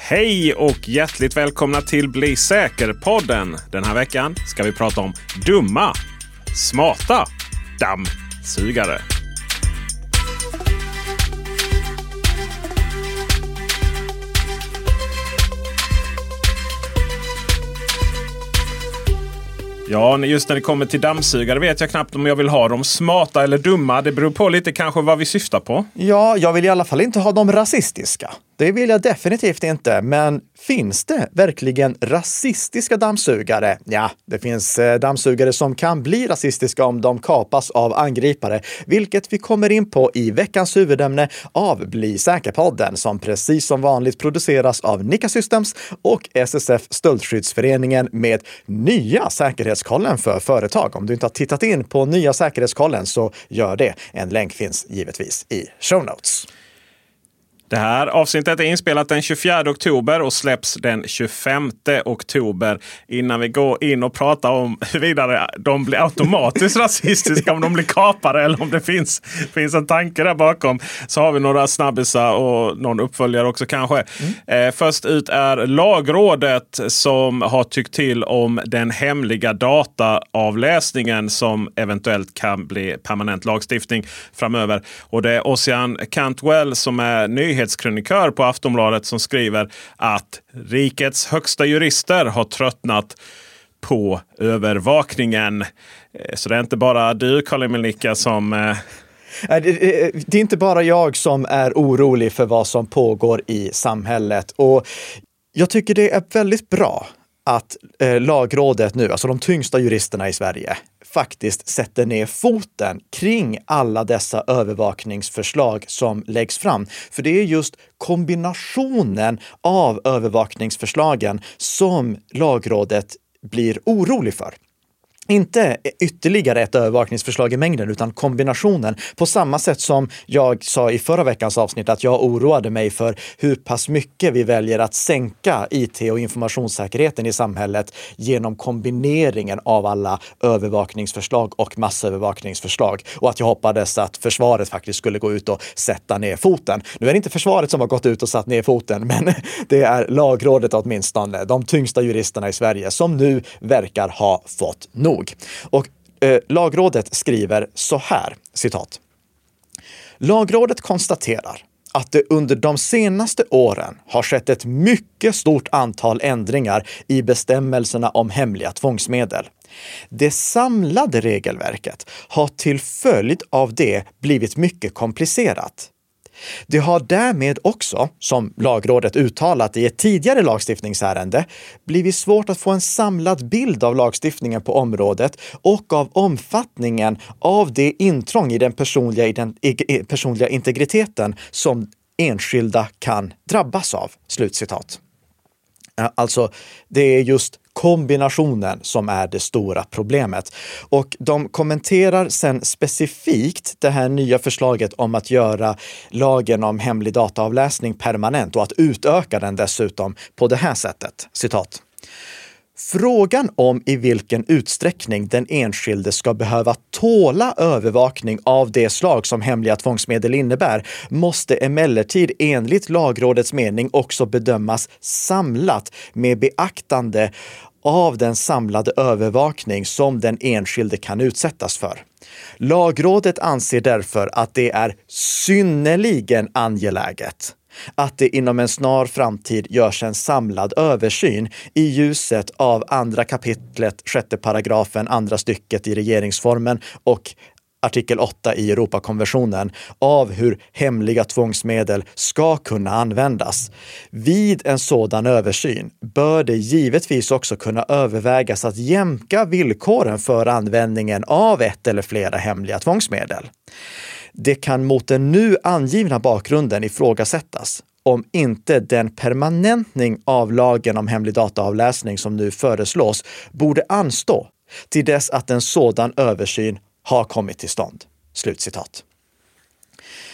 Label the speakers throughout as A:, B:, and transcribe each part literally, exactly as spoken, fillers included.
A: Hej och hjärtligt välkomna till Bli säker-podden. Den här veckan ska vi prata om dumma, smarta dammsugare. Ja, just när det kommer till dammsugare vet jag knappt om jag vill ha dem smarta eller dumma. Det beror på lite kanske vad vi syftar på.
B: Ja, jag vill i alla fall inte ha dem rasistiska. Det vill jag definitivt inte. Men finns det verkligen rasistiska dammsugare? Ja, det finns eh, dammsugare som kan bli rasistiska om de kapas av angripare. Vilket vi kommer in på i veckans huvudämne av Bli säker-podden som precis som vanligt produceras av Nika Systems och S S F Stöldskyddsföreningen med nya säkerhetskollen för företag. Om du inte har tittat in på nya säkerhetskollen så gör det. En länk finns givetvis i show notes.
A: Det här avsnittet är inspelat den tjugofjärde oktober och släpps den tjugofemte oktober. Innan vi går in och pratar om huruvida de blir automatiskt rasistiska, om de blir kapare eller om det finns, finns en tanke där bakom, så har vi några snabbisar och någon uppföljare också kanske. Mm. Eh, först ut är Lagrådet som har tyckt till om den hemliga dataavläsningen som eventuellt kan bli permanent lagstiftning framöver. Och det är Ossian Cantwell som är ny nyhetskrönikör på Aftonbladet som skriver att rikets högsta jurister har tröttnat på övervakningen. Så det är inte bara du, Karl-Emil Nicka, som...
B: Det är inte bara jag som är orolig för vad som pågår i samhället. Och jag tycker det är väldigt bra att eh, Lagrådet nu, alltså de tyngsta juristerna i Sverige, faktiskt sätter ner foten kring alla dessa övervakningsförslag som läggs fram. För det är just kombinationen av övervakningsförslagen som Lagrådet blir orolig för. Inte ytterligare ett övervakningsförslag i mängden utan kombinationen. På samma sätt som jag sa i förra veckans avsnitt att jag oroade mig för hur pass mycket vi väljer att sänka I T- och informationssäkerheten i samhället genom kombineringen av alla övervakningsförslag och massövervakningsförslag. Och att jag hoppades att försvaret faktiskt skulle gå ut och sätta ner foten. Nu är det inte försvaret som har gått ut och satt ner foten, men det är Lagrådet åtminstone, de tyngsta juristerna i Sverige som nu verkar ha fått nog. Och eh, Lagrådet skriver så här, citat. Lagrådet konstaterar att det under de senaste åren har skett ett mycket stort antal ändringar i bestämmelserna om hemliga tvångsmedel. Det samlade regelverket har till följd av det blivit mycket komplicerat. Det har därmed också, som Lagrådet uttalat i ett tidigare lagstiftningsärende, blivit svårt att få en samlad bild av lagstiftningen på området och av omfattningen av det intrång i den personliga, ident- personliga integriteten som enskilda kan drabbas av. Slutcitat. Alltså, det är just kombinationen som är det stora problemet. Och de kommenterar sen specifikt det här nya förslaget om att göra lagen om hemlig dataavläsning permanent och att utöka den dessutom på det här sättet. Citat. Frågan om i vilken utsträckning den enskilde ska behöva tåla övervakning av det slag som hemliga tvångsmedel innebär måste emellertid enligt Lagrådets mening också bedömas samlat med beaktande av den samlade övervakning som den enskilde kan utsättas för. Lagrådet anser därför att det är synnerligen angeläget att det inom en snar framtid görs en samlad översyn i ljuset av andra kapitlet, sjätte paragrafen, andra stycket i regeringsformen och artikel åtta i Europakonventionen av hur hemliga tvångsmedel ska kunna användas. Vid en sådan översyn bör det givetvis också kunna övervägas att jämka villkoren för användningen av ett eller flera hemliga tvångsmedel. Det kan mot den nu angivna bakgrunden ifrågasättas om inte den permanentning av lagen om hemlig dataavläsning som nu föreslås borde anstå till dess att en sådan översyn har kommit till stånd. Slutcitat.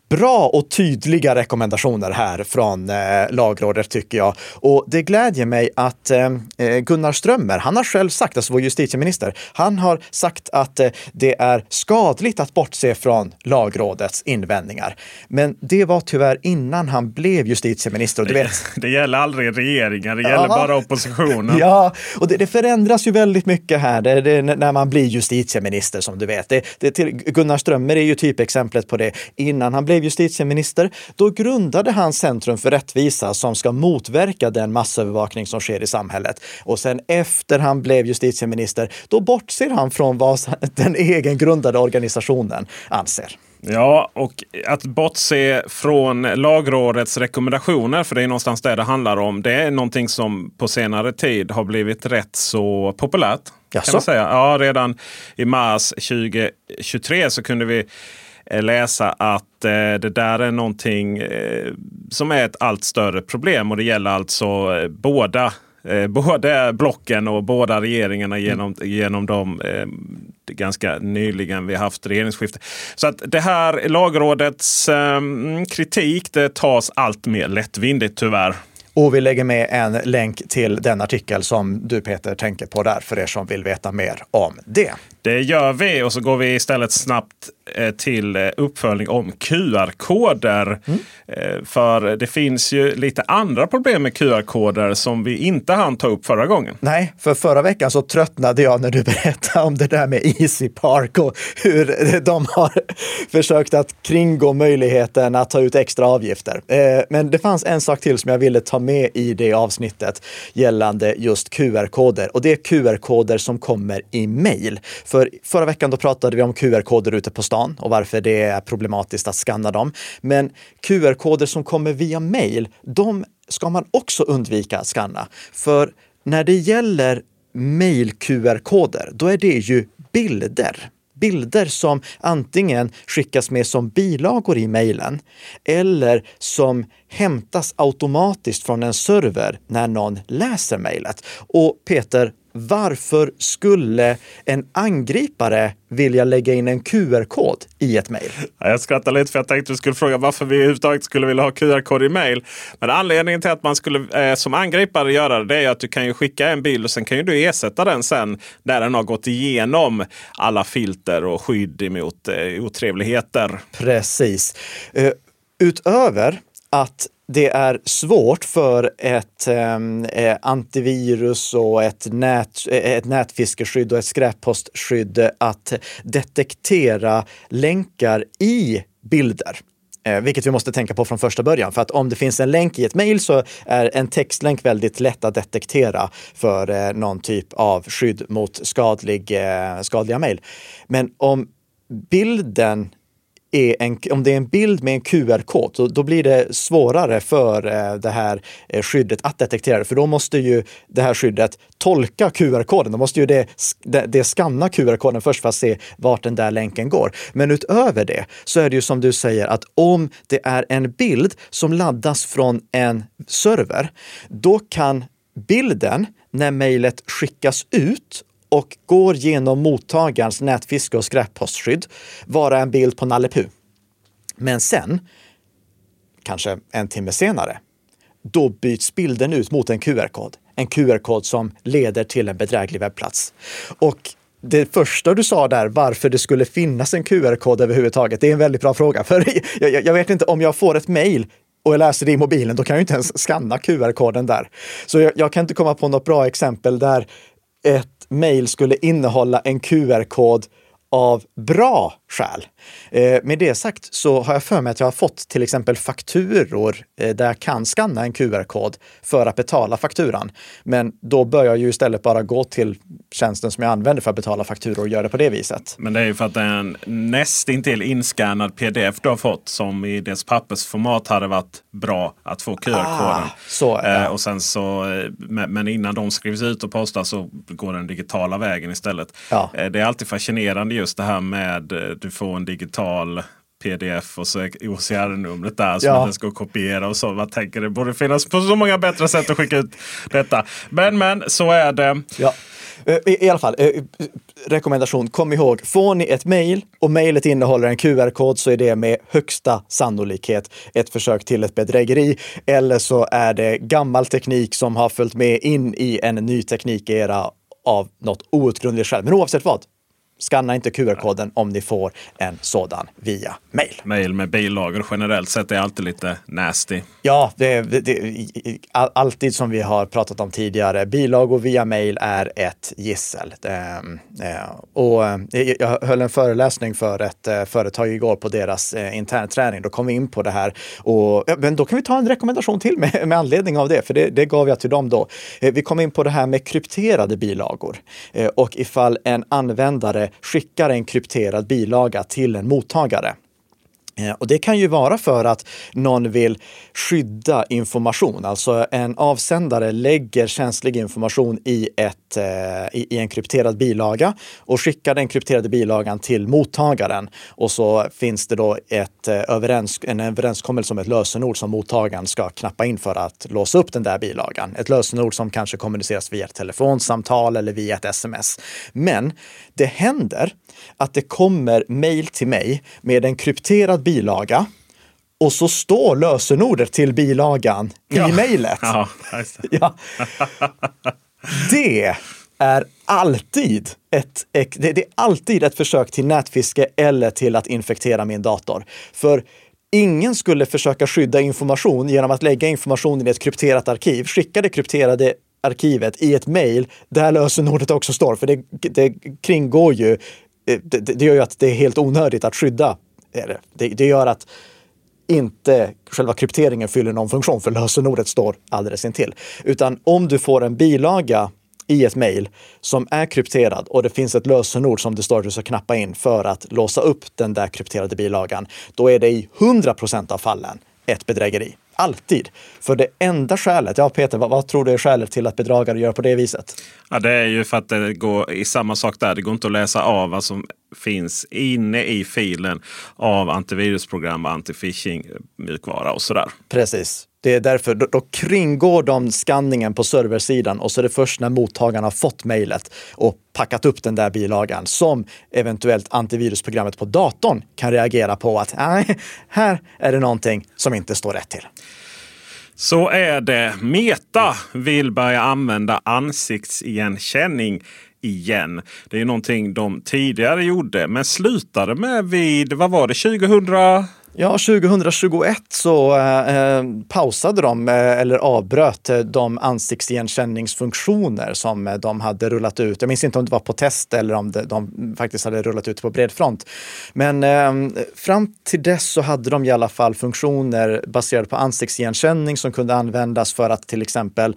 B: Bra och tydliga rekommendationer här från eh, lagrådet tycker jag. Och det glädjer mig att eh, Gunnar Strömmer, han har själv sagt, alltså vår justitieminister, han har sagt att eh, det är skadligt att bortse från lagrådets invändningar. Men det var tyvärr innan han blev justitieminister. Och du vet,
A: det, det gäller aldrig regeringen, det gäller ja. bara oppositionen.
B: Ja, och det, det förändras ju väldigt mycket här det, det, när man blir justitieminister som du vet. Det, det, till, Gunnar Strömmer är ju typexemplet på det. Innan han blev justitieminister, då grundade han Centrum för rättvisa som ska motverka den massövervakning som sker i samhället. Och sen efter han blev justitieminister, då bortser han från vad den egen grundade organisationen anser.
A: Ja, och att bortse från lagrådets rekommendationer, för det är någonstans det det handlar om, det är någonting som på senare tid har blivit rätt så populärt. Kan man säga. Ja, redan i mars tjugohundratjugotre så kunde vi läsa att eh, det där är någonting eh, som är ett allt större problem, och det gäller alltså eh, båda eh, både blocken och båda regeringarna genom, mm. genom de eh, ganska nyligen vi har haft regeringsskifte. Så att det här lagrådets eh, kritik, det tas allt mer lättvindigt tyvärr.
B: Och vi lägger med en länk till den artikel som du Peter tänker på där för er som vill veta mer om det.
A: Det gör vi, och så går vi istället snabbt eh, till eh, uppföljning om Q R-koder. Mm. Eh, för det finns ju lite andra problem med Q R-koder som vi inte hann ta upp förra gången.
B: Nej, för förra veckan så tröttnade jag när du berättade om det där med Easy Park och hur de har försökt att kringgå möjligheten att ta ut extra avgifter. Eh, men det fanns en sak till som jag ville ta med i det avsnittet gällande just Q R-koder. Och det är Q R-koder som kommer i mejl. För förra veckan då pratade vi om Q R-koder ute på stan och varför det är problematiskt att skanna dem. Men Q R-koder som kommer via mejl, de ska man också undvika att skanna. För när det gäller mejl-Q R-koder, då är det ju bilder. Bilder som antingen skickas med som bilagor i mejlen eller som hämtas automatiskt från en server när någon läser mejlet. Och Peter, varför skulle en angripare vilja lägga in en Q R-kod i ett mejl?
A: Ja, jag skrattar lite för jag tänkte att vi skulle fråga varför vi överhuvudtaget skulle vilja ha Q R-kod i mejl. Men anledningen till att man skulle eh, som angripare göra det, det är att du kan ju skicka en bild och sen kan ju du ersätta den sen där den har gått igenom alla filter och skydd emot eh, otrevligheter.
B: Precis. Uh, utöver att det är svårt för ett eh, antivirus och ett, nät, ett nätfiskeskydd och ett skräppostskydd att detektera länkar i bilder. Eh, vilket vi måste tänka på från första början. För att om det finns en länk i ett mejl så är en textlänk väldigt lätt att detektera för eh, någon typ av skydd mot skadlig, eh, skadliga mejl. Men om bilden är en, om det är en bild med en Q R-kod, då, då blir det svårare för eh, det här eh, skyddet att detektera det. För då måste ju det här skyddet tolka Q R-koden. Då måste ju det, det, det skanna Q R-koden först för att se vart den där länken går. Men utöver det så är det ju som du säger att om det är en bild som laddas från en server, då kan bilden när mejlet skickas ut och går genom mottagarens nätfiske och skräpppostskydd vara en bild på Nalle Puh. Men sen, kanske en timme senare, då byts bilden ut mot en Q R-kod. En Q R-kod som leder till en bedräglig webbplats. Och det första du sa där, varför det skulle finnas en Q R-kod överhuvudtaget, det är en väldigt bra fråga. För jag, jag vet inte, om jag får ett mejl och jag läser det i mobilen, då kan jag ju inte ens skanna Q R-koden där. Så jag, jag kan inte komma på något bra exempel där ett mejl skulle innehålla en Q R-kod av bra skäl. Eh, med det sagt så har jag för mig att jag har fått till exempel fakturor eh, där jag kan skanna en Q R-kod för att betala fakturan. Men då bör jag ju istället bara gå till tjänsten som jag använder för att betala fakturor och göra det på det viset.
A: Men det är ju för att det är en nästintill inskannad P D F du har fått som i dess pappersformat hade varit bra att få Q R-koden.
B: Ah, så, ja.
A: eh, och sen så, men innan de skrivs ut och postas så går den digitala vägen istället.
B: Ja.
A: Eh, det är alltid fascinerande just det här med du får en digital P D F och så är O C R-numret där som ja. att den ska kopiera och så. Man tänker det borde finnas på så många bättre sätt att skicka ut detta. Men, men så är det.
B: Ja. I, I alla fall, eh, rekommendation, kom ihåg, får ni ett mejl och mejlet innehåller en Q R-kod så är det med högsta sannolikhet ett försök till ett bedrägeri, eller så är det gammal teknik som har följt med in i en ny teknikera av något outgrundligt skäl. Men oavsett vad, skanna inte Q R-koden om ni får en sådan via mail.
A: Mail med bilagor generellt sett är alltid lite nasty.
B: Ja, det, det, det, alltid som vi har pratat om tidigare. Bilagor via mail är ett gissel. Det, och jag höll en föreläsning för ett företag igår på deras internträning. Då kom vi in på det här. Och, men då kan vi ta en rekommendation till med, med anledning av det. För det, det gav jag till dem då. Vi kom in på det här med krypterade bilagor. Och ifall en användare skickar en krypterad bilaga till en mottagare. Och det kan ju vara för att någon vill skydda information. Alltså en avsändare lägger känslig information i, ett, i, i en krypterad bilaga och skickar den krypterade bilagan till mottagaren. Och så finns det då ett överens, en överenskommelse om ett lösenord som mottagaren ska knappa in för att låsa upp den där bilagan. Ett lösenord som kanske kommuniceras via ett telefonsamtal eller via ett sms. Men det händer att det kommer mejl till mig med en krypterad bilaga och så står lösenordet till bilagan ja. i mejlet. Ja, ja. Det är alltid ett, det är alltid ett försök till nätfiske eller till att infektera min dator. För ingen skulle försöka skydda information genom att lägga informationen i ett krypterat arkiv, skicka det krypterade arkivet i ett mejl där lösenordet också står. För det, det kringgår ju Det, det gör ju att det är helt onödigt att skydda. Det, det gör att inte själva krypteringen fyller någon funktion för lösenordet står alldeles intill. Utan om du får en bilaga i ett mejl som är krypterad och det finns ett lösenord som det står att du ska knappa in för att låsa upp den där krypterade bilagan, då är det i hundra procent av fallen ett bedrägeri. Alltid. För det enda skälet, ja Peter, vad, vad tror du är skälet till att bedragare gör på det viset?
A: Ja, det är ju för att det går i samma sak där. Det går inte att läsa av vad som finns inne i filen av antivirusprogram, anti-phishing-mjukvara och sådär.
B: Precis. Det är därför, då, då kringgår de skanningen på serversidan och så är det först när mottagaren har fått mejlet och packat upp den där bilagan som eventuellt antivirusprogrammet på datorn kan reagera på att nej, här är det någonting som inte står rätt till.
A: Så är det. Meta vill börja använda ansiktsigenkänning igen. Det är någonting de tidigare gjorde men slutade med vid, vad var det, tjugohundra?
B: Ja, tjugohundratjugoett så eh, pausade de eh, eller avbröt eh, de ansiktsigenkänningsfunktioner som eh, de hade rullat ut. Jag minns inte om det var på test eller om det, de faktiskt hade rullat ut på bred front. Men eh, fram till dess så hade de i alla fall funktioner baserade på ansiktsigenkänning som kunde användas för att till exempel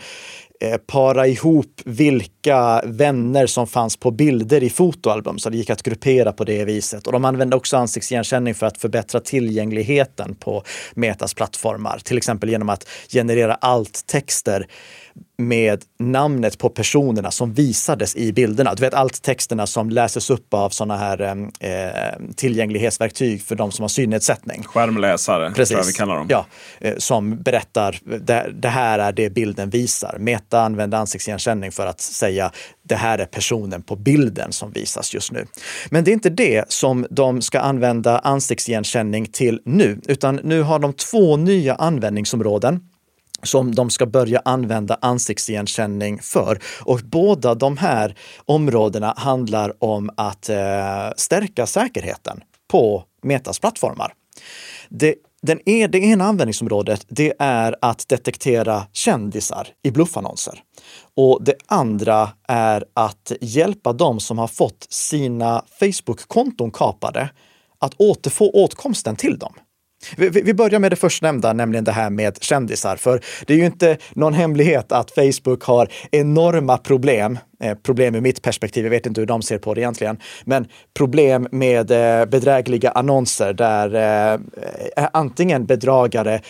B: para ihop vilka vänner som fanns på bilder i fotoalbum, så det gick att gruppera på det viset. Och de använde också ansiktsigenkänning för att förbättra tillgängligheten på Metas plattformar. Till exempel genom att generera alt-texter med namnet på personerna som visades i bilderna. Du vet, allt texterna som läses upp av sådana här eh, tillgänglighetsverktyg för de som har synnedsättning.
A: Skärmläsare,
B: precis,
A: tror jag vi kallar dem.
B: Ja, eh, som berättar, det, det här är det bilden visar. Meta använder ansiktsigenkänning för att säga, det här är personen på bilden som visas just nu. Men det är inte det som de ska använda ansiktsigenkänning till nu, utan nu har de två nya användningsområden som de ska börja använda ansiktsigenkänning för. Och båda de här områdena handlar om att eh, stärka säkerheten på Metas plattformar. Det, den är, det ena användningsområdet, det är att detektera kändisar i bluffannonser. Och det andra är att hjälpa dem som har fått sina Facebook-konton kapade att återfå åtkomsten till dem. Vi börjar med det förstnämnda, nämligen det här med kändisar. För det är ju inte någon hemlighet att Facebook har enorma problem. Eh, problem ur mitt perspektiv, jag vet inte hur de ser på det egentligen. Men problem med eh, bedrägliga annonser där eh, antingen bedragare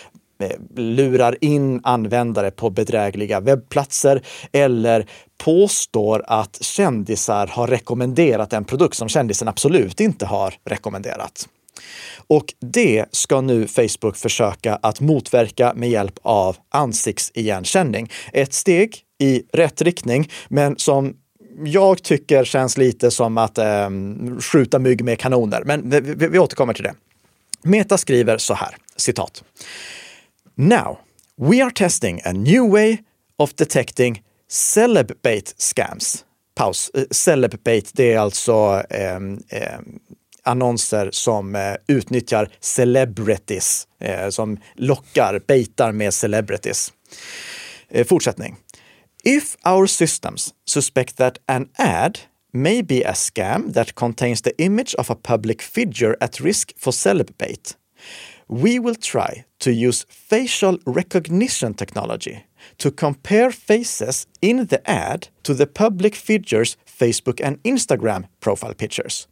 B: lurar in användare på bedrägliga webbplatser eller påstår att kändisar har rekommenderat en produkt som kändisen absolut inte har rekommenderat. Och det ska nu Facebook försöka att motverka med hjälp av ansiktsigenkänning. Ett steg i rätt riktning, men som jag tycker känns lite som att eh, skjuta mygg med kanoner. Men vi, vi, vi återkommer till det. Meta skriver så här, citat. Now, we are testing a new way of detecting celeb-bait scams. Paus. Uh, celeb-bait, det är alltså eh, eh, annonser som eh, utnyttjar celebrities, eh, som lockar, baitar med celebrities. Eh, fortsättning. If our systems suspect that an ad may be a scam that contains the image of a public figure at risk for celeb-bait, we will try to use facial recognition technology to compare faces in the ad to the public figure's Facebook and Instagram profile pictures.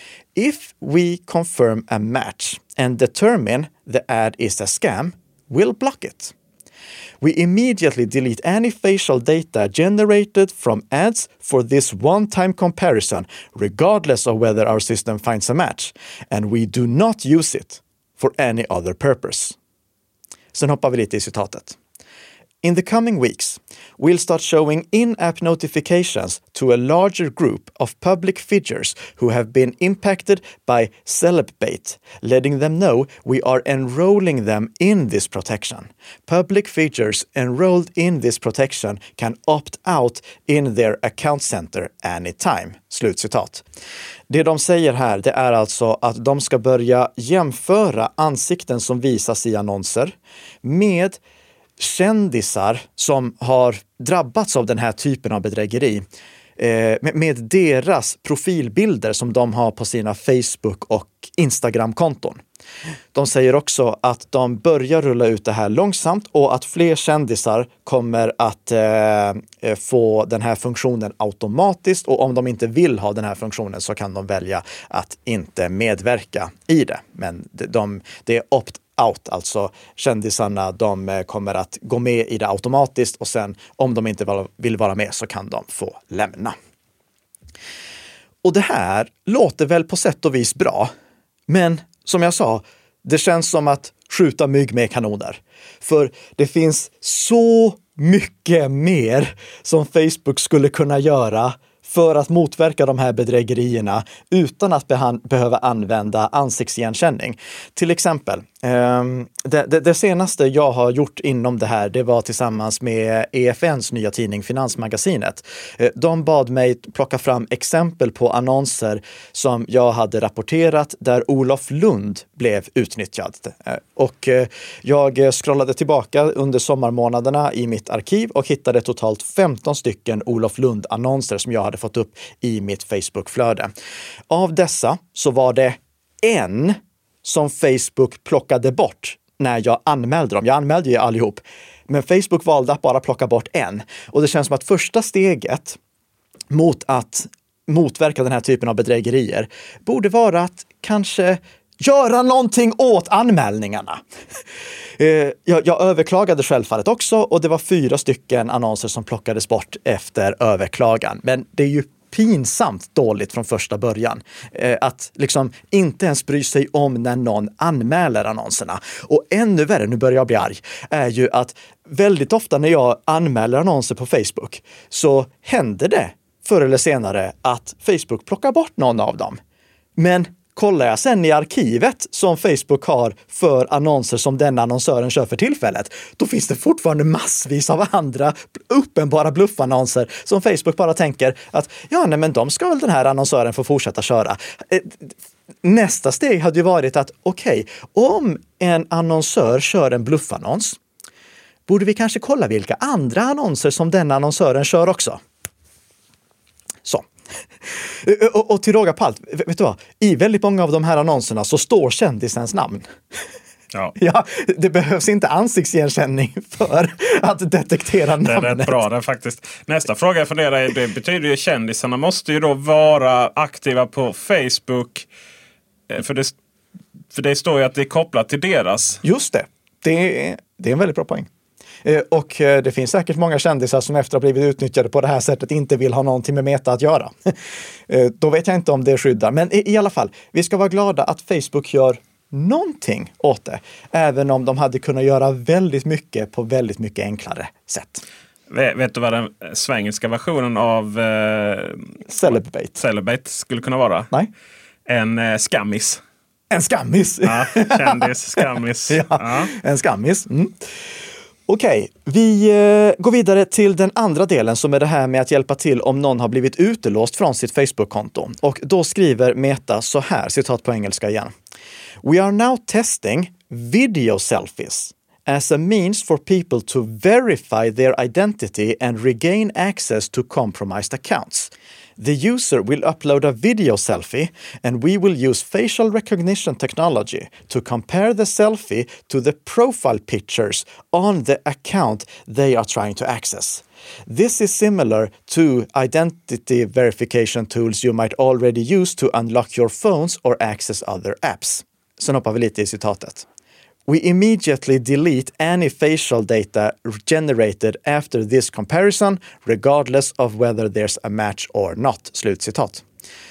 B: If we confirm a match and determine the ad is a scam, we'll block it. We immediately delete any facial data generated from ads for this one-time comparison, regardless of whether our system finds a match, and we do not use it for any other purpose. Sen hoppar vi lite i citatet. In the coming weeks, we'll start showing in-app notifications to a larger group of public figures who have been impacted by celeb-bait, letting them know we are enrolling them in this protection. Public figures enrolled in this protection can opt out in their account center anytime. Slutcitat. Det de säger här, det är alltså att de ska börja jämföra ansikten som visas i annonser med kändisar som har drabbats av den här typen av bedrägeri eh, med, med deras profilbilder som de har på sina Facebook- och Instagram-konton. De säger också att de börjar rulla ut det här långsamt och att fler kändisar kommer att eh, få den här funktionen automatiskt, och om de inte vill ha den här funktionen så kan de välja att inte medverka i det. Men de, det är opt out, alltså kändisarna, de kommer att gå med i det automatiskt, och sen om de inte vill vara med så kan de få lämna. Och det här låter väl på sätt och vis bra, men som jag sa, det känns som att skjuta mygg med kanoner. För det finns så mycket mer som Facebook skulle kunna göra för att motverka de här bedrägerierna utan att behan- behöva använda ansiktsigenkänning. Till exempel, eh, det, det, det senaste jag har gjort inom det här, det var tillsammans med E F N:s nya tidning Finansmagasinet. Eh, de bad mig plocka fram exempel på annonser som jag hade rapporterat där Olof Lund blev utnyttjad. Eh, och eh, jag scrollade tillbaka under sommarmånaderna i mitt arkiv och hittade totalt femton stycken Olof Lund-annonser som jag hade fått upp i mitt Facebook-flöde. Av dessa så var det en som Facebook plockade bort när jag anmälde dem. Jag anmälde ju allihop, men Facebook valde att bara plocka bort en. Och det känns som att första steget mot att motverka den här typen av bedrägerier borde vara att kanske göra någonting åt anmälningarna. Jag, jag överklagade självfallet också, och det var fyra stycken annonser som plockades bort efter överklagan. Men det är ju pinsamt dåligt från första början. Att liksom inte ens bry sig om när någon anmäler annonserna. Och ännu värre, nu börjar jag bli arg, är ju att väldigt ofta när jag anmäler annonser på Facebook så händer det förr eller senare att Facebook plockar bort någon av dem. Men kollar jag sen i arkivet som Facebook har för annonser som den annonsören kör för tillfället, då finns det fortfarande massvis av andra uppenbara bluffannonser som Facebook bara tänker att ja, nej, men de ska väl den här annonsören få fortsätta köra. Nästa steg hade ju varit att okej, okay, om en annonsör kör en bluffannons, borde vi kanske kolla vilka andra annonser som den annonsören kör också. Så. Och, och till råga på allt, vet du vad? I väldigt många av de här annonserna så står kändisens namn.
A: Ja.
B: Ja, det behövs inte ansiktsigenkänning för att detektera namnet.
A: Det är rätt bra det faktiskt. Nästa fråga jag funderar är, det betyder ju kändisarna måste ju då vara aktiva på Facebook. För det, för det står ju att det är kopplat till deras.
B: Just det. Det är, det är en väldigt bra poäng. Och det finns säkert många kändisar som efter att ha blivit utnyttjade på det här sättet inte vill ha någonting med Meta att göra. Då vet jag inte om det skyddar. Men i alla fall, vi ska vara glada att Facebook gör någonting åt det. Även om de hade kunnat göra väldigt mycket på väldigt mycket enklare sätt.
A: Vet, vet du vad den svengelska versionen av eh,
B: Celibate.
A: Celibate skulle kunna vara?
B: Nej.
A: En eh, skammis.
B: En skammis?
A: Ja, kändis, skammis.
B: ja,
A: ja,
B: en skammis. Mm. Okej, vi eh, går vidare till den andra delen som är det här med att hjälpa till om någon har blivit utelåst från sitt Facebook-konto. Och då skriver Meta så här, citat på engelska igen. We are now testing video selfies as a means for people to verify their identity and regain access to compromised accounts. The user will upload a video selfie and we will use facial recognition technology to compare the selfie to the profile pictures on the account they are trying to access. This is similar to identity verification tools you might already use to unlock your phones or access other apps. Sen hoppar vi lite i citatet. We immediately delete any facial data generated after this comparison, regardless of whether there's a match or not. Slutcitat.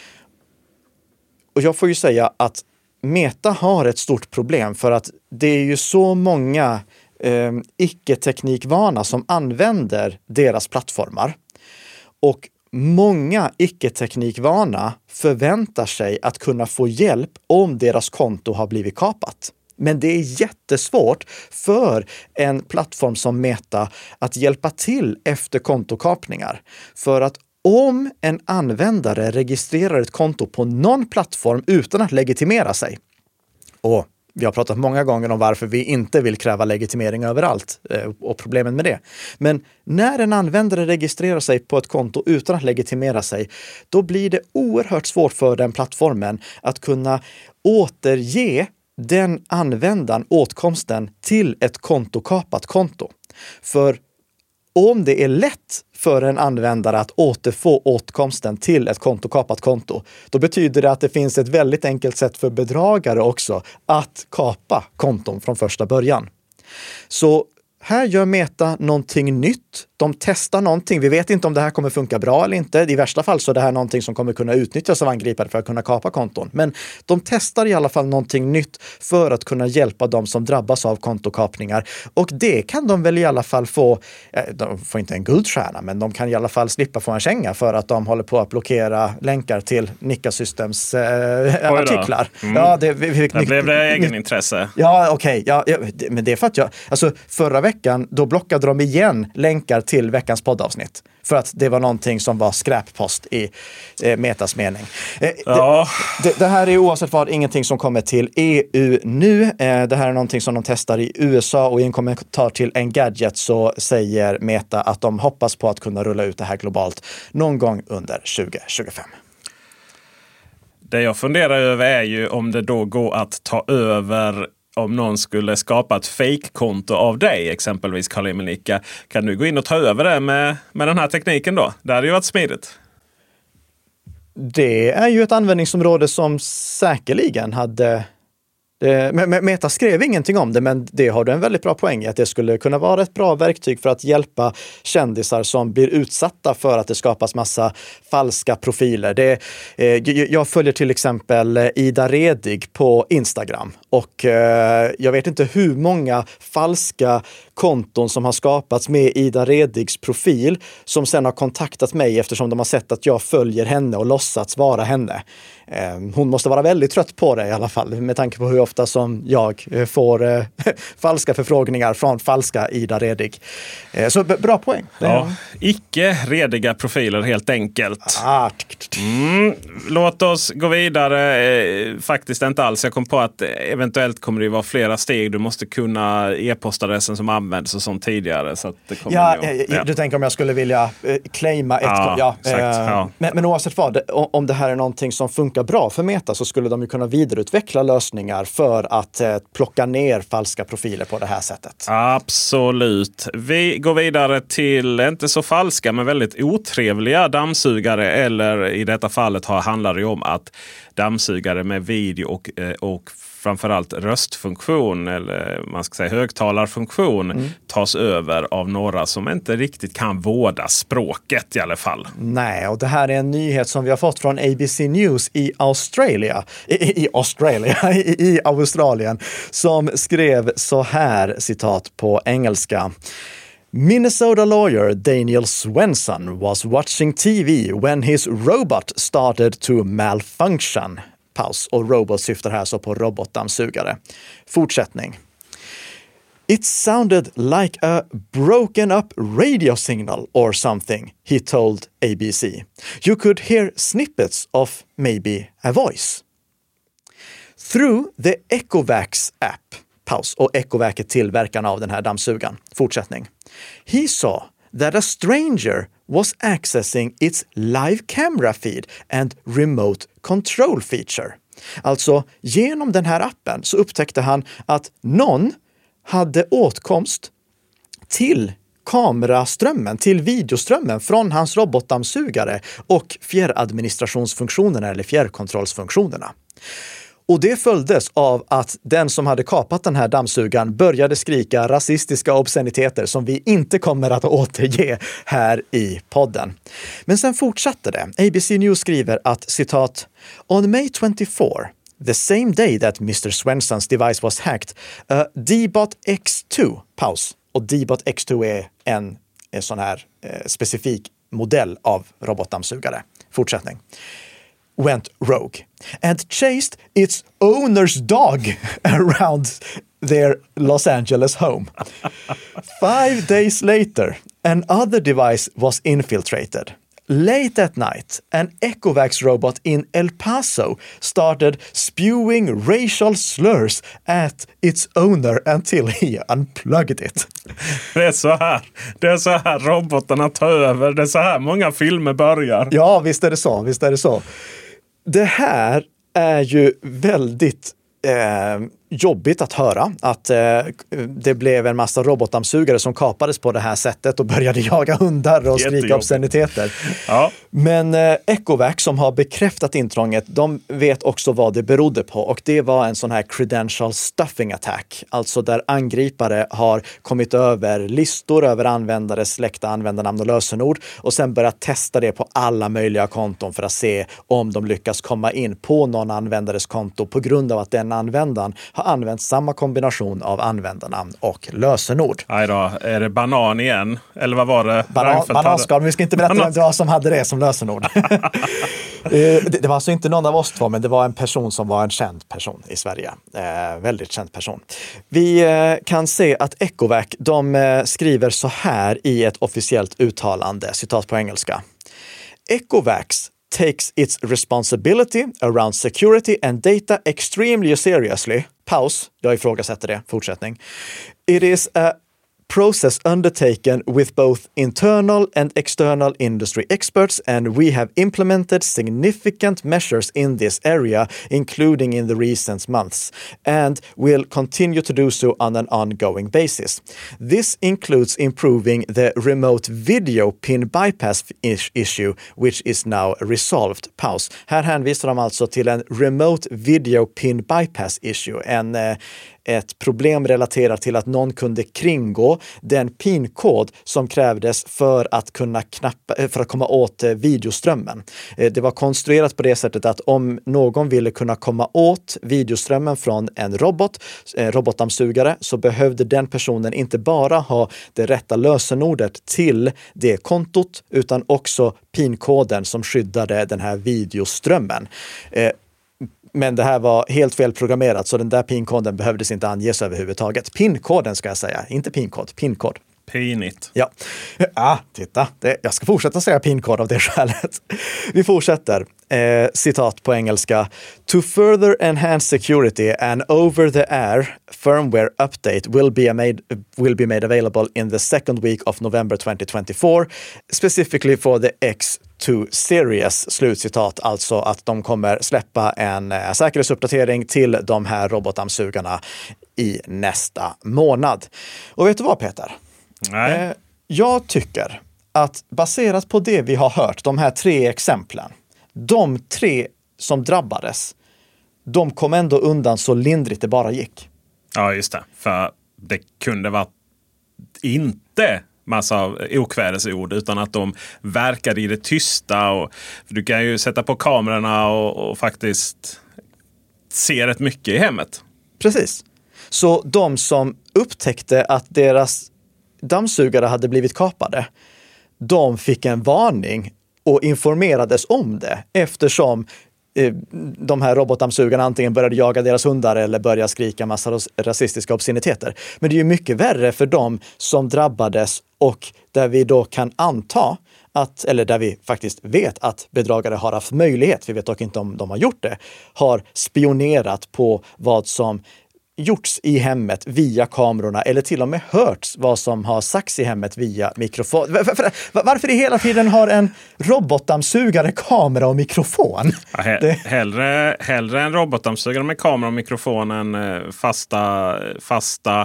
B: Och jag får ju säga att Meta har ett stort problem för att det är ju så många eh, icke-teknikvana som använder deras plattformar. Och många icke-teknikvana förväntar sig att kunna få hjälp om deras konto har blivit kapat. Men det är jättesvårt för en plattform som Meta att hjälpa till efter kontokapningar. För att om en användare registrerar ett konto på någon plattform utan att legitimera sig, och vi har pratat många gånger om varför vi inte vill kräva legitimering överallt och problemen med det. Men när en användare registrerar sig på ett konto utan att legitimera sig, då blir det oerhört svårt för den plattformen att kunna återge den användaren åtkomsten till ett kontokapat konto. För om det är lätt för en användare att återfå åtkomsten till ett kontokapat konto, då betyder det att det finns ett väldigt enkelt sätt för bedragare också att kapa konton från första början. Så här gör Meta någonting nytt. De testar någonting. Vi vet inte om det här kommer funka bra eller inte. I värsta fall så är det här någonting som kommer kunna utnyttjas av angripare för att kunna kapa konton. Men de testar i alla fall någonting nytt för att kunna hjälpa de som drabbas av kontokapningar. Och det kan de väl i alla fall få, de får inte en guldstjärna, men de kan i alla fall slippa få en känga för att de håller på att blockera länkar till Nika Systems äh, artiklar.
A: Mm.
B: Ja, det, vi, vi,
A: det blev det egenintresse.
B: Ja, okej. Okay. Ja, ja, men det är för att jag, alltså förra veckan då blockade de igen länkar till veckans poddavsnitt. För att det var någonting som var skräppost i eh, Metas mening. Eh,
A: ja.
B: det, det, det här är oavsett vad ingenting som kommer till E U nu. Eh, det här är någonting som de testar i U S A och i en kommentar till Engadget så säger Meta att de hoppas på att kunna rulla ut det här globalt någon gång under tjugo tjugofem.
A: Det jag funderar över är ju om det då går att ta över. Om någon skulle skapa ett fake-konto av dig, exempelvis Karl-Emil Nicka, kan du gå in och ta över det med, med den här tekniken då? Det hade ju varit smidigt.
B: Det är ju ett användningsområde som säkerligen hade... Det, Meta skrev ingenting om det, men det har du en väldigt bra poäng i att det skulle kunna vara ett bra verktyg för att hjälpa kändisar som blir utsatta för att det skapas massa falska profiler. Det, eh, jag följer till exempel Ida Redig på Instagram och eh, jag vet inte hur många falska konton som har skapats med Ida Redigs profil som sen har kontaktat mig eftersom de har sett att jag följer henne och låtsats vara henne. Eh, hon måste vara väldigt trött på det i alla fall med tanke på hur ofta som jag får eh, falska förfrågningar från falska Ida Redig. Eh, så b- bra poäng.
A: Ja, icke rediga profiler helt enkelt.
B: Ah.
A: Mm, låt oss gå vidare. Eh, faktiskt inte alls. Jag kom på att eventuellt kommer det vara flera steg. Du måste kunna e-postadressen som används och sånt tidigare. Så att det kommer
B: ja,
A: ju,
B: ja, du tänker om jag skulle vilja eh, claima ett...
A: Ja,
B: ja,
A: exakt,
B: eh,
A: ja.
B: Men, men oavsett vad, om det här är någonting som funkar bra för Meta så skulle de ju kunna vidareutveckla lösningar för att eh, plocka ner falska profiler på det här sättet.
A: Absolut. Vi går vidare till, inte så falska men väldigt otrevliga dammsugare, eller i detta fallet handlar det om att dammsugare med video och, och framförallt röstfunktion eller man ska säga högtalarfunktion mm. tas över av några som inte riktigt kan vårda språket i alla fall.
B: Nej, och det här är en nyhet som vi har fått från A B C News i Australia, i, i Australia, i, i Australien, som skrev så här, citat på engelska. Minnesota lawyer Daniel Swenson was watching T V when his robot started to malfunction. Paus. Och robot syftar här så på robotdammsugare. Fortsättning. It sounded like a broken up radio signal or something, he told A B C. You could hear snippets of maybe a voice. Through the Ecovacs app, paus, och Ecovac är tillverkarna av den här dammsugaren. Fortsättning. He saw that a stranger was accessing its live camera feed and remote control feature. Alltså, genom den här appen så upptäckte han att någon hade åtkomst till kameraströmmen, till videoströmmen från hans robotdammsugare och fjärradministrationsfunktionerna eller fjärrkontrollsfunktionerna. Och det följdes av att den som hade kapat den här dammsugaren började skrika rasistiska obsceniteter som vi inte kommer att återge här i podden. Men sen fortsatte det. A B C News skriver att, citat, On May twenty-fourth, the same day that mister Swenson's device was hacked, uh, D-Bot X two, paus, och D-Bot X two är en, en sån här eh, specifik modell av robotdammsugare. Fortsättning. Went rogue and chased its owner's dog around their Los Angeles home. Five days later, another device was infiltrated. Late at night, an Ecovacs robot in El Paso started spewing racial slurs at its owner until he unplugged it.
A: Det är så här. Det är så här robotarna tar över. Det är så här många filmer börjar.
B: Ja, visst är det så. Visst är det så. Det här är ju väldigt eh, jobbigt att höra. Att eh, det blev en massa robotdammsugare som kapades på det här sättet och började jaga hundar och skrika obsceniteter.
A: Ja.
B: Men eh, Ecovac som har bekräftat intrånget, de vet också vad det berodde på. Och det var en sån här credential stuffing attack. Alltså där angripare har kommit över listor över användares släckta användarnamn och lösenord och sen börjat testa det på alla möjliga konton för att se om de lyckas komma in på någon användares konto på grund av att den användaren har använt samma kombination av användarnamn och lösenord.
A: Nej då, är det banan igen? Eller vad var det?
B: Banan, bananskal, men vi ska inte berätta vem det var som hade det som lösenord. det, det var alltså inte någon av oss två, men det var en person som var en känd person i Sverige. Eh, väldigt känd person. Vi eh, kan se att Ecovac, de eh, skriver så här i ett officiellt uttalande, citat på engelska. Ecovacs takes its responsibility around security and data extremely seriously. Paus, jag ifrågasätter det. Fortsättning. It is a process undertaken with both internal and external industry experts, and we have implemented significant measures in this area, including in the recent months, and will continue to do so on an ongoing basis. This includes improving the remote video pin bypass is- issue, which is now resolved. Paus. Här hänvisar de alltså till en remote video pin bypass issue, en eh, ett problem relaterat till att någon kunde kringgå den pinkod som krävdes för att kunna knappa, för att komma åt videoströmmen. Det var konstruerat på det sättet att om någon ville kunna komma åt videoströmmen från en robot, robotdammsugare, så behövde den personen inte bara ha det rätta lösenordet till det kontot utan också pinkoden som skyddade den här videoströmmen. Men det här var helt fel programmerat så den där pinkoden behövdes inte anges överhuvudtaget. Pinkoden ska jag säga, inte pinkod, pinkod.
A: Pinigt.
B: Ja, ah, titta. Det, jag ska fortsätta säga pinkod av det skälet. Vi fortsätter. Eh, citat på engelska. To further enhance security, an over-the-air firmware update will be made will be made available in the second week of November twenty twenty-four, specifically for the X two series. Slutcitat. Alltså att de kommer släppa en eh, säkerhetsuppdatering till de här robotdammsugarna i nästa månad. Och vet du vad, Peter?
A: Nej.
B: Eh, jag tycker att baserat på det vi har hört, de här tre exemplen, de tre som drabbades, de kom ändå undan så lindrigt det bara gick.
A: Ja, just det. För det kunde vara inte massa okvädesord utan att de verkade i det tysta. Och, för du kan ju sätta på kamerorna och, och faktiskt se rätt mycket i hemmet.
B: Precis. Så de som upptäckte att deras dammsugare hade blivit kapade, de fick en varning och informerades om det eftersom eh, de här robotdammsugarna antingen började jaga deras hundar eller började skrika massa rasistiska obsceniteter. Men det är ju mycket värre för dem som drabbades och där vi då kan anta att, eller där vi faktiskt vet att bedragare har haft möjlighet, vi vet dock inte om de har gjort det, har spionerat på vad som gjorts i hemmet via kamerorna eller till och med hörts vad som har sagts i hemmet via mikrofon. Varför i hela tiden har en robotdammsugare kamera och mikrofon?
A: Ja, he- det... hellre, hellre en robotdammsugare med kamera och mikrofon än fasta, fasta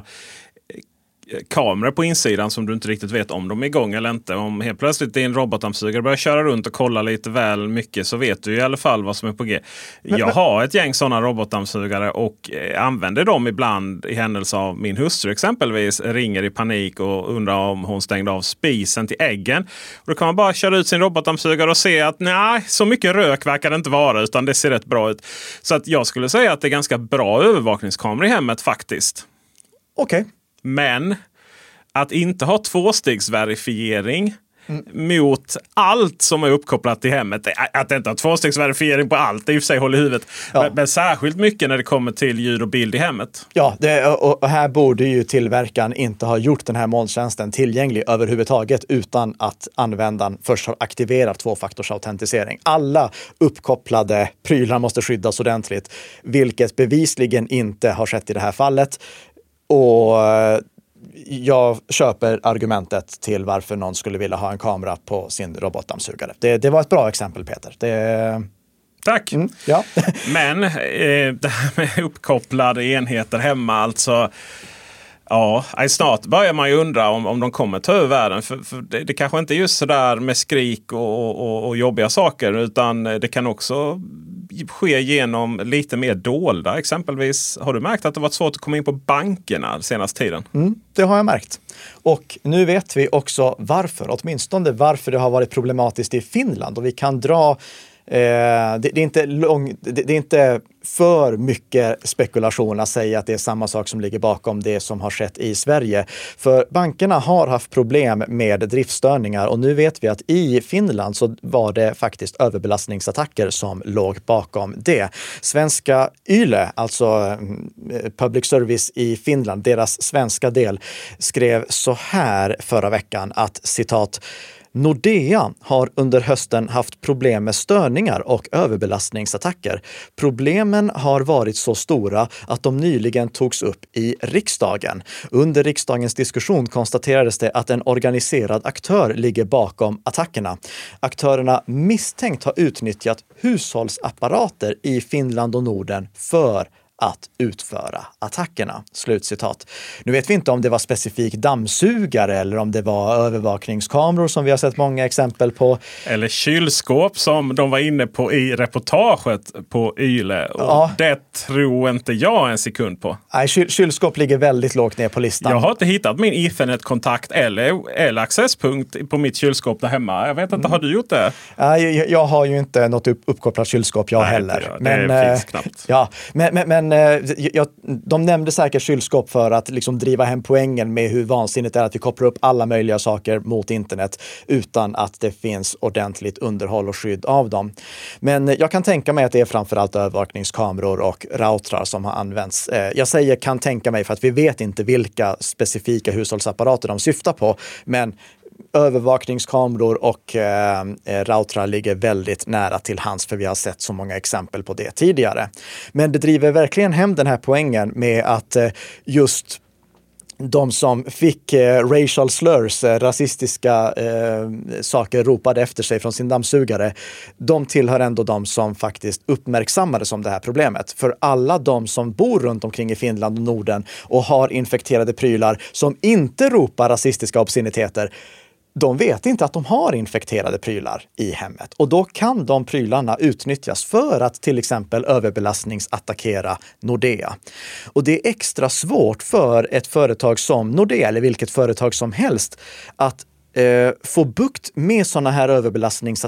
A: kameror på insidan som du inte riktigt vet om de är igång eller inte. Om helt plötsligt din robotdammsugare börjar köra runt och kolla lite väl mycket så vet du i alla fall vad som är på G. Men, jag men... har ett gäng sådana robotdammsugare och eh, använder dem ibland i händelse av min hustru exempelvis ringer i panik och undrar om hon stängde av spisen till äggen. Och då kan man bara köra ut sin robotdammsugare och se att nej, så mycket rök verkar det inte vara utan det ser rätt bra ut. Så att jag skulle säga att det är ganska bra övervakningskameror i hemmet faktiskt.
B: Okej. Okay.
A: Men att inte ha tvåstegsverifiering mm. mot allt som är uppkopplat till hemmet. Att inte ha tvåstegsverifiering på allt, det är i och för sig håll i huvudet. Ja. Men, men särskilt mycket när det kommer till ljud och bild i hemmet. Ja,
B: det, och här borde ju tillverkaren inte ha gjort den här molntjänsten tillgänglig överhuvudtaget utan att användaren först har aktiverat tvåfaktorsautentisering. Alla uppkopplade prylar måste skyddas ordentligt, vilket bevisligen inte har skett i det här fallet. Och jag köper argumentet till varför någon skulle vilja ha en kamera på sin robotdammsugare. Det, det var ett bra exempel, Peter. Det...
A: Tack.
B: Mm, ja.
A: Men eh, det här med uppkopplade enheter hemma, alltså ja, snart börjar man ju undra om, om de kommer ta över världen. För, för det, det kanske inte är just sådär med skrik och, och, och jobbiga saker utan det kan också ske genom lite mer dolda. Exempelvis, har du märkt att det varit svårt att komma in på bankerna senaste tiden?
B: Mm, det har jag märkt. Och nu vet vi också varför, åtminstone varför det har varit problematiskt i Finland. Och vi kan dra Eh, det, det, är inte lång, det, det är inte för mycket spekulation att säga att det är samma sak som ligger bakom det som har skett i Sverige. För bankerna har haft problem med driftstörningar och nu vet vi att i Finland så var det faktiskt överbelastningsattacker som låg bakom det. Svenska Yle, alltså Public Service i Finland, deras svenska del, skrev så här förra veckan att citat Nordea har under hösten haft problem med störningar och överbelastningsattacker. Problemen har varit så stora att de nyligen togs upp i riksdagen. Under riksdagens diskussion konstaterades det att en organiserad aktör ligger bakom attackerna. Aktörerna misstänkt har utnyttjat hushållsapparater i Finland och Norden för att utföra attackerna. Slutcitat. Nu vet vi inte om det var specifik dammsugare eller om det var övervakningskameror som vi har sett många exempel på.
A: Eller kylskåp som de var inne på i reportaget på Yle. Och ja. Det tror inte jag en sekund på.
B: Nej, kyl- kylskåp ligger väldigt lågt ner på listan.
A: Jag har inte hittat min Ethernet-kontakt eller, eller accesspunkt på mitt kylskåp där hemma. Jag vet inte, mm. har du gjort det?
B: Nej, jag, jag har ju inte något upp- uppkopplat kylskåp jag Nej, heller.
A: Det, men, det finns knappt.
B: Ja, men, men, men Jag, de nämnde säkert kylskåp för att liksom driva hem poängen med hur vansinnigt det är att vi kopplar upp alla möjliga saker mot internet utan att det finns ordentligt underhåll och skydd av dem. Men jag kan tänka mig att det är framförallt övervakningskameror och routrar som har använts. Jag säger kan tänka mig för att vi vet inte vilka specifika hushållsapparater de syftar på, men övervakningskameror och eh, routrar ligger väldigt nära till hands för vi har sett så många exempel på det tidigare. Men det driver verkligen hem den här poängen med att eh, just de som fick eh, racial slurs, eh, rasistiska eh, saker ropade efter sig från sin dammsugare, de tillhör ändå de som faktiskt uppmärksammades om det här problemet. För alla de som bor runt omkring i Finland och Norden och har infekterade prylar som inte ropar rasistiska obsceniteter, de vet inte att de har infekterade prylar i hemmet. Och då kan de prylarna utnyttjas för att till exempel överbelastningsattackera Nordea. Och det är extra svårt för ett företag som Nordea eller vilket företag som helst att eh, få bukt med sådana här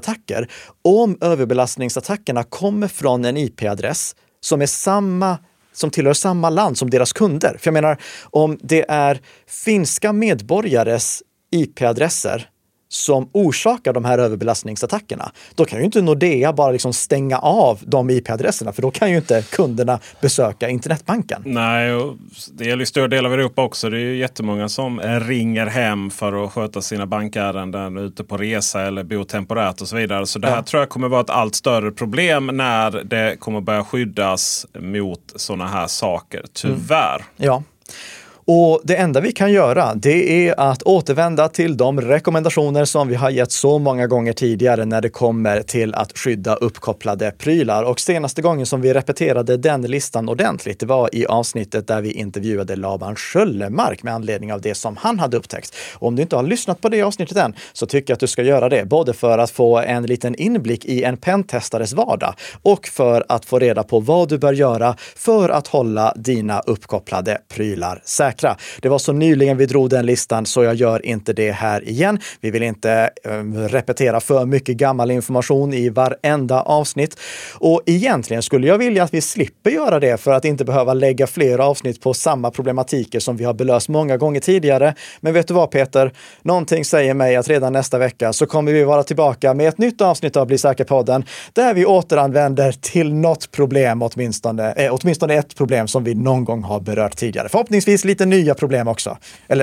B: överbelastningsattacker om överbelastningsattackerna kommer från en I P-adress som är samma som tillhör samma land som deras kunder. För jag menar, om det är finska medborgares I P-adresser som orsakar de här överbelastningsattackerna, då kan ju inte Nordea bara liksom stänga av de I P-adresserna, för då kan ju inte kunderna besöka internetbanken.
A: Nej, och det gäller ju stora delar av Europa också. Det är ju jättemånga som ringer hem för att sköta sina bankärenden ute på resa eller bo temporärt och så vidare. Så det här ja. tror jag kommer vara ett allt större problem när det kommer börja skyddas mot sådana här saker, tyvärr. Mm.
B: Ja. Och det enda vi kan göra, det är att återvända till de rekommendationer som vi har gett så många gånger tidigare när det kommer till att skydda uppkopplade prylar. Och senaste gången som vi repeterade den listan ordentligt, det var i avsnittet där vi intervjuade Laban Schöllemark med anledning av det som han hade upptäckt. Och om du inte har lyssnat på det avsnittet än, så tycker jag att du ska göra det. Både för att få en liten inblick i en pentestares vardag och för att få reda på vad du bör göra för att hålla dina uppkopplade prylar säkra. Det var så nyligen vi drog den listan, så jag gör inte det här igen. Vi vill inte um, repetera för mycket gammal information i varenda avsnitt. Och egentligen skulle jag vilja att vi slipper göra det för att inte behöva lägga fler avsnitt på samma problematiker som vi har belöst många gånger tidigare. Men vet du vad, Peter? Någonting säger mig att redan nästa vecka så kommer vi vara tillbaka med ett nytt avsnitt av Bli säker-podden där vi återanvänder till något problem, åtminstone, eh, åtminstone ett problem som vi någon gång har berört tidigare. Förhoppningsvis lite nya problem också. Eller?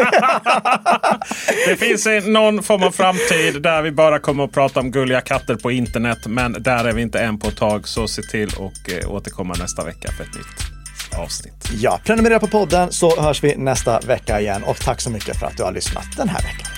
A: Det finns någon form av framtid där vi bara kommer att prata om gulliga katter på internet, men där är vi inte än på ett tag, så se till och eh, återkomma nästa vecka för ett nytt avsnitt.
B: Ja, prenumerera på podden så hörs vi nästa vecka igen, och tack så mycket för att du har lyssnat den här veckan.